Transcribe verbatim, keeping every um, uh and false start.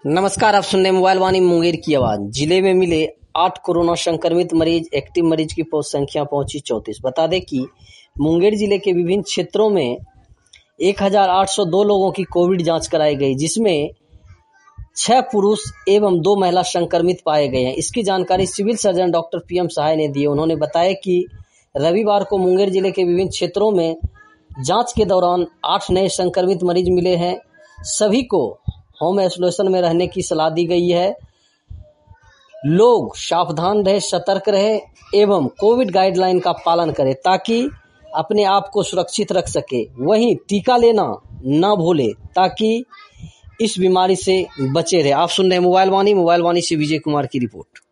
नमस्कार, आप सुन रहे हैं मोबाइल वाणी मुंगेर की आवाज। जिले में मिले आठ कोरोना संक्रमित मरीज, एक्टिव मरीज की संख्या पहुंची चौंतीस। बता दें कि मुंगेर जिले के विभिन्न क्षेत्रों में एक हज़ार आठ सौ दो लोगों की कोविड जांच कराई गई, जिसमें छह पुरुष एवं दो महिला संक्रमित पाए गए हैं। इसकी जानकारी civil surgeon doctor P M Sahay ने दी। उन्होंने बताया कि रविवार को मुंगेर जिले के विभिन्न क्षेत्रों में जांच के दौरान आठ नए संक्रमित मरीज मिले हैं। सभी को होम आइसोलेशन में रहने की सलाह दी गई है। लोग सावधान रहे, सतर्क रहे एवं कोविड गाइडलाइन का पालन करें ताकि अपने आप को सुरक्षित रख सके। वहीं टीका लेना ना भूले ताकि इस बीमारी से बचे रहे। आप सुन रहे हैं मोबाइल वाणी मोबाइल वाणी से विजय कुमार की रिपोर्ट।